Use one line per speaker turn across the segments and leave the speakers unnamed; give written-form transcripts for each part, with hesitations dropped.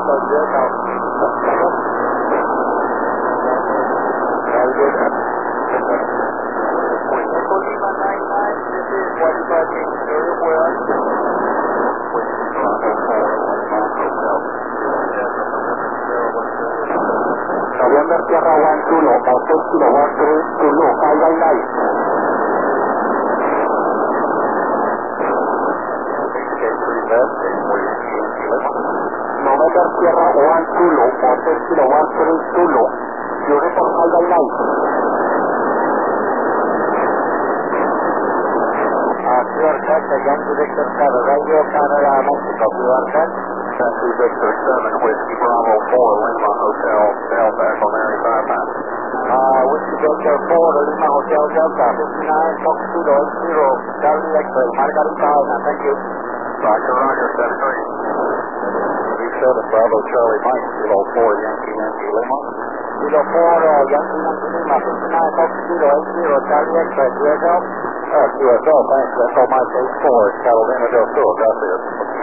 Very good. Echo Lima 99, this is Wildlife Interior. Where are you? November Sierra 1 Zulu, Hotel Kilo 13 Zulu, 599. November Sierra 1 Zulu, Hotel Kilo 13 Zulu, you report 599. You are set, Yankee Victor 7, Radio Canada, Mexico, you are set. Yankee Victor 7, Whiskey Bravo 4, Lima Hotel, Delta, Echo Mary 59. Whiskey Victor 4, Lima Hotel, Delta, 59, Fox Kilo 80, Charlie X-Ray, Margarita, thank you. Roger, Roger, 73. V7, Bravo Charlie Mike, Kilo 4, Yankee Lima. Kilo 4, Yankee Lima, 59, Fox Kilo 80, Charlie X-Ray, QSL. QSL, thanks. That's all my case 4, Carolina del Sur, gracias.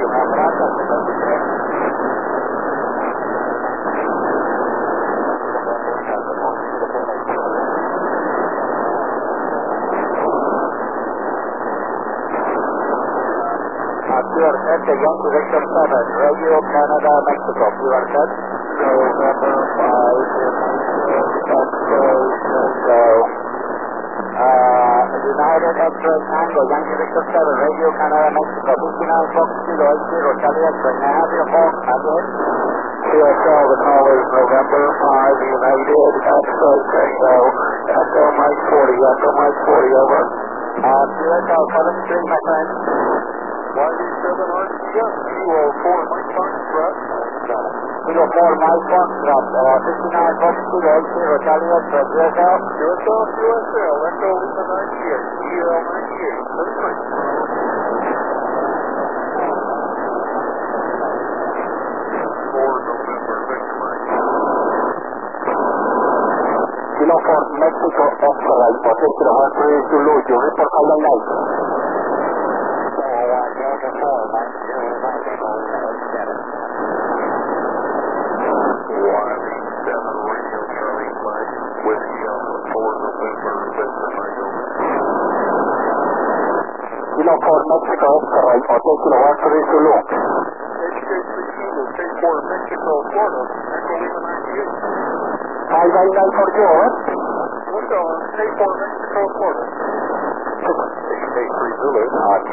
You are set, Yankee Victor 7, Radio Canada, Mexico, you are set. November 5, United X-Ray Tango, Yankee Victor 7, Radio Canada, Mexico, 59 Fox Kilo 80, Charlie X-Ray. May I have your phone? QSL, the call is November 5, United X-Ray Tango, Echo Mike 40, over. QSL 73, my friend. YD7 RCS, Kilo 4, Mike Foxtrot. Kilo 4, Mike Foxtrot, 59 Fox Kilo 80, Charlie X-Ray, QSL. QSL, Echo Lima 98, EL 98, 39. Kilo 4, Mexico, X-Ray, Hotel Kilo 13, Zulu, you report 599. Kilo 4, Mexico, X-Ray, Hotel Kilo 13, Zulu. HK3 Mexico, Florida, Echo Lima 98. 599 for you, over. Window, K4 Mexico, Florida. HK3 Zulu,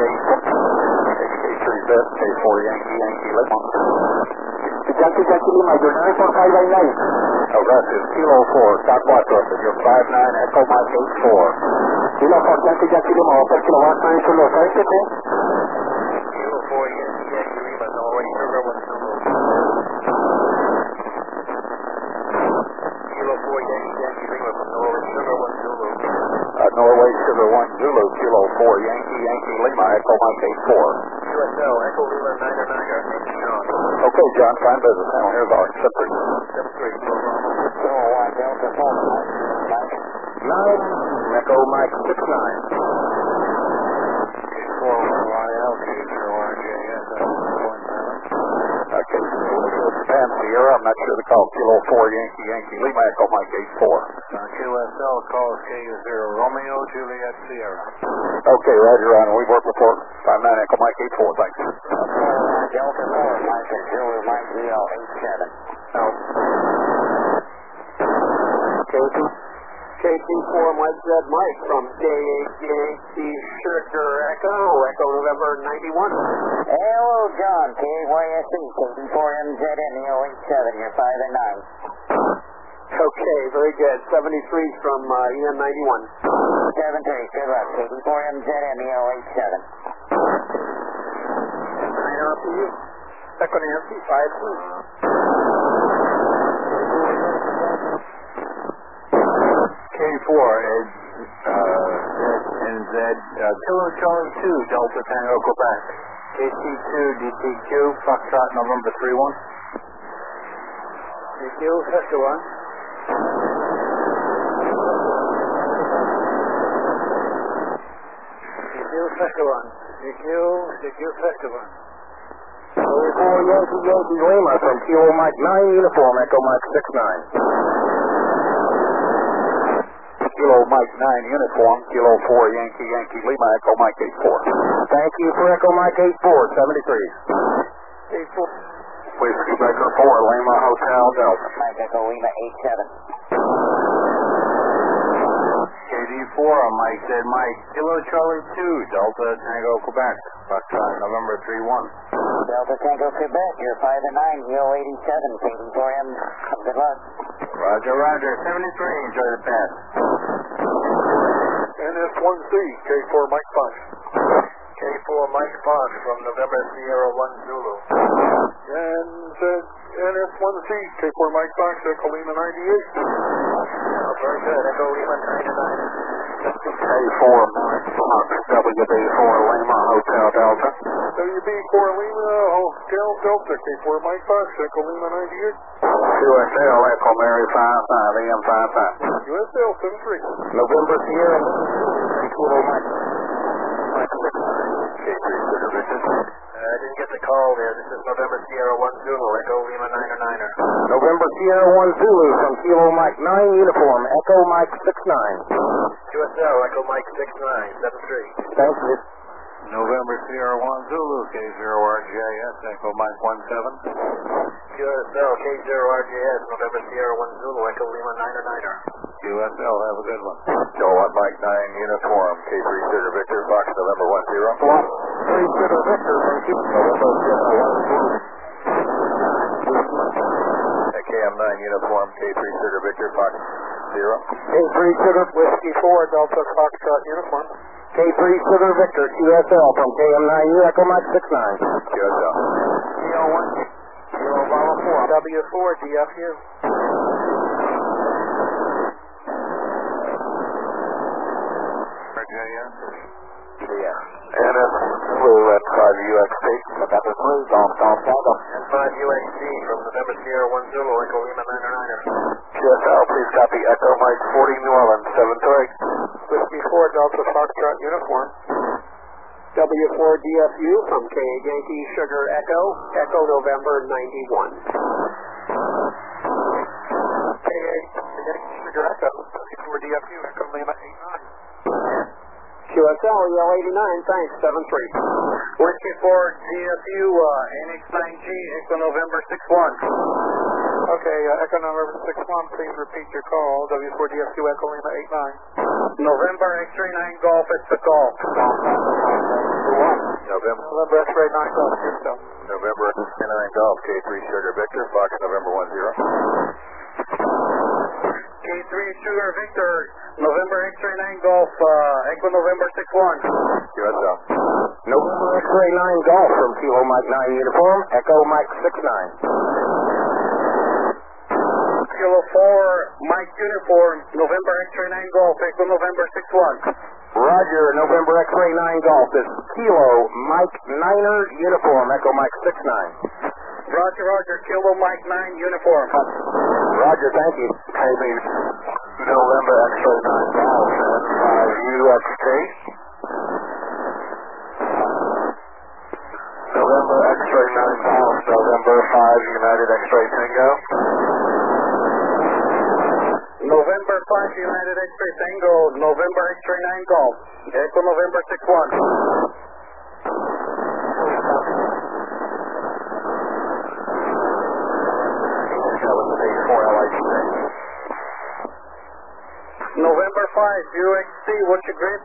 HK3 Beth, K4 Yankee Lima. Yankee Lima, your name for 599. Oh, gracias. Kilo 4, Doc Watros, your 59, Echo Mike 84. Kilo 4, Yankee Lima, Hotel Kilo 13, Zulu, ¿sabes qué? Kilo 4, Yankee Lima, Norway Sugar 1 Zulu. Kilo 4, Yankee Lima, Norway Sugar 1 Zulu. Norway Sugar 1 Zulu, Kilo 4, Yankee Lima, Echo Mike 84. QSL, Echo Lima 99, John. Okay, John, fine business. Now, here's our Clipper. 73. So, Delta 4, Mike. 9, Echo Mike 69. 4, YL, KHORJS, 1. Okay, Japan Sierra, I'm not sure the call. Kilo 4, Yankee Lima, Echo Mike 84. QSL, call KU0, Romeo, Juliet, Sierra. Okay, Roger, on. We work report. 59, Echo Mike 84, thanks. Delta 4, Mike and Zulu, Mike ZL 87. KT4, Mike Z, Mike from KHC Sugar Echo November 91.
Hello, John, KYSC, KT4MZN, EO87, you're 5 and 9.
Okay, very good. 73 from EM91.
73, good luck. KT4MZN, EO87.
9 RPU. Echo Nancy, 5. K4, Z, Kilo Charlie 2, Delta Tango, Quebec. KT2, DTQ, Foxtrot, November 31. DQ, Saskatchewan. DQ, Saskatchewan. DQ, Saskatchewan. Yankee Yankee Lima from Kilo Mike 9 Uniform, Echo Mike 69. Kilo Mike 9 Uniform, Kilo 4 Yankee Yankee Lima, Echo Mike 84. Thank you for Echo Mike 84, 73. 84. Whiskey Baker 4, Lima Hotel Delta.
Mike Echo Lima 87.
KD4, Mike said Mike, Kilo Charlie 2, Delta Tango Quebec, November 31.
Delta Tango Quebec, you're 5 and 9, Kilo 87, KD4M, good luck.
Roger, Roger, 73, enjoy the pass.
NS1C, K4 Mike Fox. K4 Mike Fox from November Sierra 1 Zulu. And NS1C, K4 Mike Fox, Echo Lima 98.
Very good, Echo Lima 99.
K4 Mike Fox, WB4 Lima Hotel Delta.
WB4 Lima Hotel Delta, K4 Mike Fox, Echo Lima 98.
QSL Echo Mary 55, EM 55.
USL 73.
November Sierra, Kilo Mike.
I didn't get the call there. This is November Sierra 1 Zulu, Echo Lima 9er.
November Sierra 1 Zulu from Kilo Mike 9 Uniform, Echo Mike 69.
QSL, Echo Mike 69, 73.
Thank you.
November Sierra 1 Zulu, K0RJS, Echo Mike 17. QSL, K0RJS, November Sierra 1 Zulu, Echo Lima 9er. QSL, have a good one.
Kilo Mike 9 Uniform, K3 Sugar Victor, Fox November 10. Swap 3 Sugar Victor from Kilo November Sierra 1 Zulu. KM9 Uniform, K3 Sugar Victor, Fox 0.
K3 Sugar Whiskey 4, Delta Foxtrot Uniform.
K3 Sugar Victor, QSL from KM9U, Echo Mike 69. QSL.
CO1, Kilo Bravo 4, W4, DFU.
RJS. Yeah. NS Blue at 5UXT. November 3, Golf Tango.
And 5UXT from November Sierra 1 Zulu, Echo Lima 9er.
QSL, please copy Echo Mike 40 New Orleans, 73.
Whiskey 4, Delta Foxtrot Uniform. W4 DFU from K Yankee Sugar Echo, Echo November 91. K Yankee Sugar Echo, W4 DFU, Echo Lima 89. QSL, EL 89, thanks, 73.
Whiskey 4 DFU, NX9G, Echo November 61.
Okay, Echo November 61, please repeat your call. W4 DFU, Echo Lima 89.
November X-ray 9 Golf, it's the Golf.
November X-ray 9 Golf, yourself.
November X-ray 9 Golf, K3 Sugar Victor, Fox November 10. K3 Sugar Victor, November X-ray 9 Golf, Echo November 61. QSL. November X-ray 9 Golf from Kilo Mike 9 Uniform, Echo Mike 69. Kilo 4 Mike Uniform, November X-ray 9 Golf, Echo November 61. Roger, November X-ray 9 Golf, this is Kilo Mike 9er Uniform, Echo Mike 69. Roger, Roger, Kilo Mike 9 Uniform. Roger, thank you. November X-ray 9 Golf and 5UXT. November X-ray 9 Golf, November 5 United X-ray Tango. November 5 United X-ray Tango, November X-ray 9 Golf, Echo November 61. November 5, UXC, what's your grid?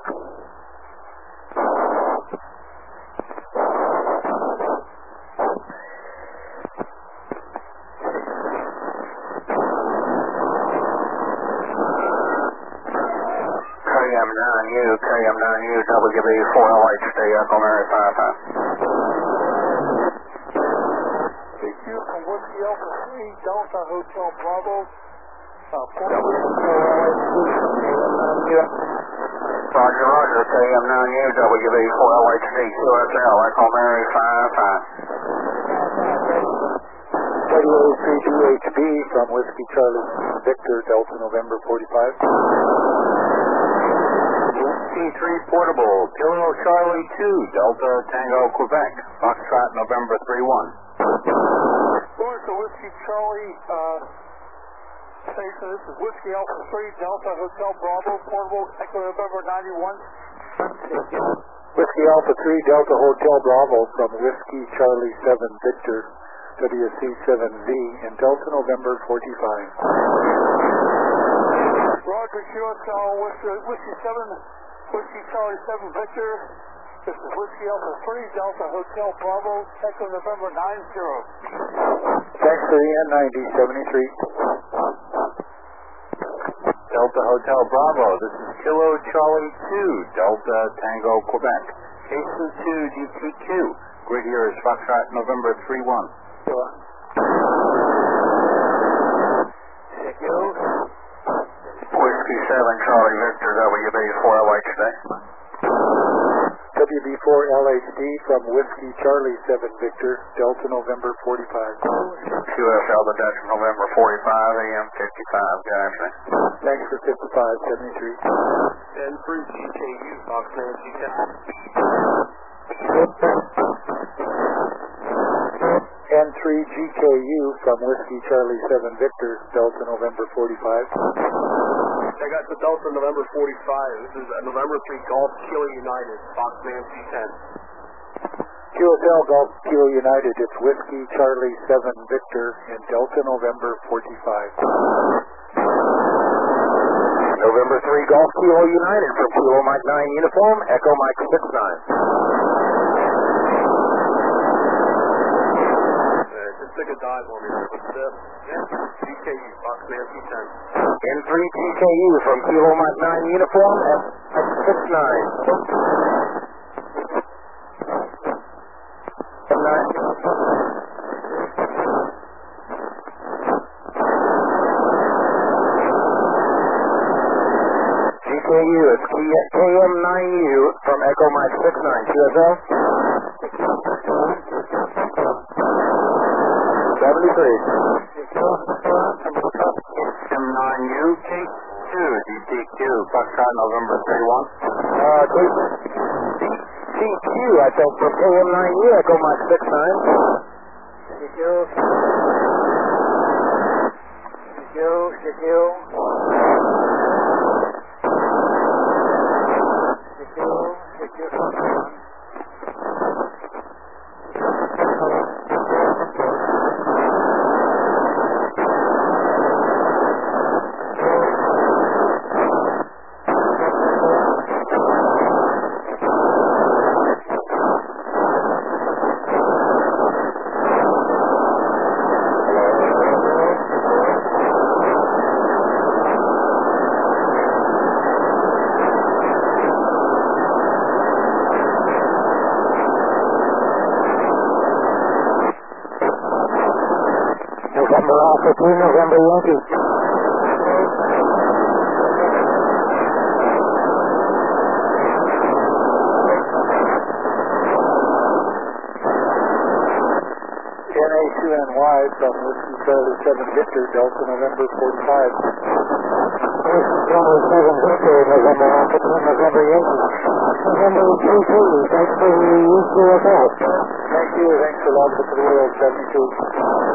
KM9U, WB4LHD, Echo Mary 55.
DQ from Whiskey Alpha 3, Delta Hotel Bravo.
Roger, Roger, KM9U, WB4LHD, QSL, Echo Mary 55.
WA3DHB from Whiskey Charlie Victor, Delta November 45. DC-3 portable, Kilo Charlie 2, Delta Tango Quebec, Foxtrot November 3-1.
Going to Whiskey Charlie station, this is Whiskey Alpha 3, Delta Hotel Bravo, portable, Echo November 91.
Whiskey Alpha 3, Delta Hotel Bravo from Whiskey Charlie 7 Victor, WC7V, in Delta November 45.
Roger, QSL, Whiskey 7, Whiskey Charlie 7 Victor, this is Whiskey Alpha 3, Delta Hotel Bravo, Echo November 90.
Thanks for the N90, 73.
Delta Hotel Bravo, this is Kilo Charlie 2, Delta Tango Quebec, K2 DTQ, grid here is Foxtrot November 3-1. Whiskey 7 Charlie Victor, WB4LH today.
WB4LHD from Whiskey Charlie 7 Victor, Delta November 45.
QSL the Dutch November 45, AM 55, gotcha.
Thanks for 55, 73.
And 3GKU, Fox Nancy 10.
N3GKU from Whiskey Charlie 7 Victor, Delta November 45.
I got the Delta November 45. This is November 3 Golf Kilo United, Fox Nancy 10.
QSL Golf Kilo United, it's Whiskey Charlie 7 Victor in Delta November 45.
November 3 Golf Kilo United from Kilo Mike 9 Uniform, Echo Mike 6-9.
Just take a dive on me. GKU, Fox Nancy 10.
N3 GKU from Kilo Mike 9 Uniform, Echo 6-9. GKU, it's KM9U from Echo Mike 6-9, QSL. 73. M9U, K2, DTQ, Foxtrot November 31. DTQ, I think, from KM9U, Echo Mike 6-9. November Alpha 3, November Yankee.
NA2NY from Whiskey Charlie 7 Victor, Delta November 45.
Whiskey Charlie 7 Victor, November Alpha 3, November Yankee. November 22, thanks for the UCFL.
Thank you, thanks for logging to the world, 72.